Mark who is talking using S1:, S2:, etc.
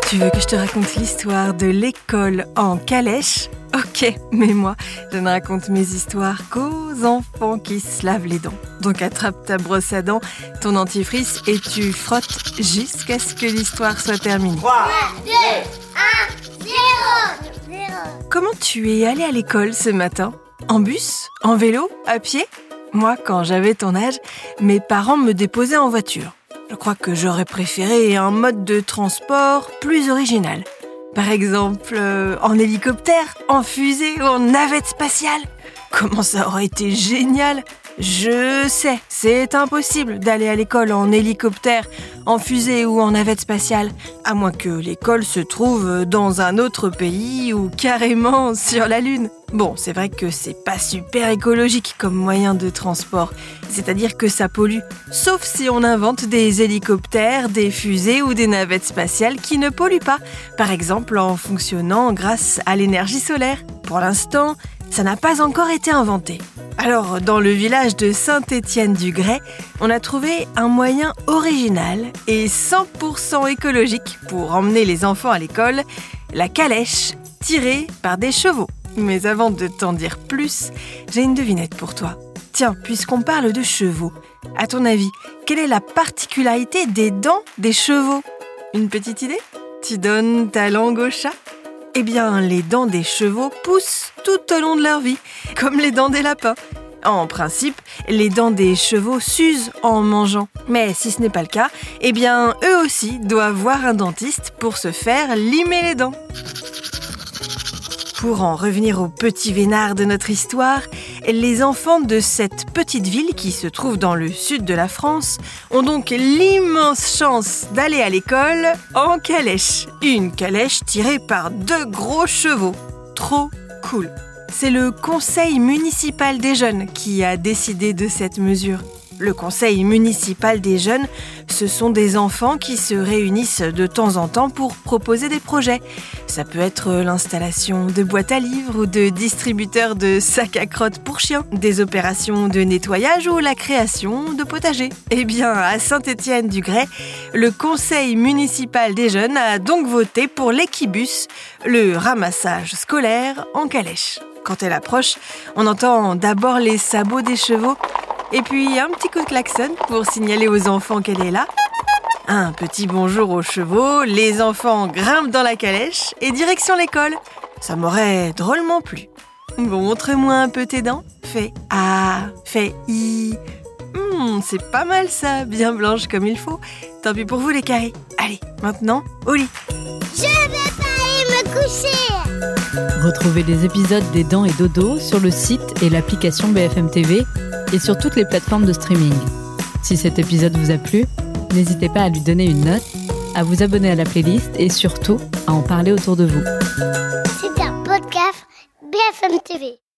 S1: Tu veux que je te raconte l'histoire de l'école en calèche ? Ok, mais moi, je ne raconte mes histoires qu'aux enfants qui se lavent les dents. Donc attrape ta brosse à dents, ton dentifrice et tu frottes jusqu'à ce que l'histoire soit terminée.
S2: 3, 2, 1, 0.
S1: Comment tu es allé à l'école ce matin ? En bus ? En vélo ? À pied ? Moi, quand j'avais ton âge, mes parents me déposaient en voiture. Je crois que j'aurais préféré un mode de transport plus original. Par exemple, en hélicoptère, en fusée ou en navette spatiale. Comment ça aurait été génial ! Je sais, c'est impossible d'aller à l'école en hélicoptère, en fusée ou en navette spatiale, à moins que l'école se trouve dans un autre pays ou carrément sur la Lune. Bon, c'est vrai que c'est pas super écologique comme moyen de transport, c'est-à-dire que ça pollue, sauf si on invente des hélicoptères, des fusées ou des navettes spatiales qui ne polluent pas, par exemple en fonctionnant grâce à l'énergie solaire. Pour l'instant, ça n'a pas encore été inventé. Alors, dans le village de Saint-Étienne-du-Grès, on a trouvé un moyen original et 100% écologique pour emmener les enfants à l'école, la calèche tirée par des chevaux. Mais avant de t'en dire plus, j'ai une devinette pour toi. Tiens, puisqu'on parle de chevaux, à ton avis, quelle est la particularité des dents des chevaux ? Une petite idée ? Tu donnes ta langue au chat ? Eh bien, les dents des chevaux poussent tout au long de leur vie, comme les dents des lapins. En principe, les dents des chevaux s'usent en mangeant. Mais si ce n'est pas le cas, eh bien, eux aussi doivent voir un dentiste pour se faire limer les dents. Pour en revenir au petit vénard de notre histoire, les enfants de cette petite ville qui se trouve dans le sud de la France ont donc l'immense chance d'aller à l'école en calèche. Une calèche tirée par 2 gros chevaux. Trop cool. C'est le conseil municipal des jeunes qui a décidé de cette mesure. Le conseil municipal des jeunes, ce sont des enfants qui se réunissent de temps en temps pour proposer des projets. Ça peut être l'installation de boîtes à livres ou de distributeurs de sacs à crottes pour chiens, des opérations de nettoyage ou la création de potagers. Eh bien, à Saint-Étienne-du-Grès, le conseil municipal des jeunes a donc voté pour l'équibus, le ramassage scolaire en calèche. Quand elle approche, on entend d'abord les sabots des chevaux, et puis un petit coup de klaxon pour signaler aux enfants qu'elle est là. Un petit bonjour aux chevaux, les enfants grimpent dans la calèche et direction l'école. Ça m'aurait drôlement plu. Bon, montre-moi un peu tes dents. Fais A, fais I. C'est pas mal ça, bien blanche comme il faut. Tant pis pour vous les carrés. Allez, maintenant, au lit.
S2: Je vais pas aller me coucher.
S3: Retrouvez les épisodes des Dents et Dodo sur le site et l'application BFM TV et sur toutes les plateformes de streaming. Si cet épisode vous a plu, n'hésitez pas à lui donner une note, à vous abonner à la playlist et surtout à en parler autour de vous.
S2: C'est un podcast BFM TV.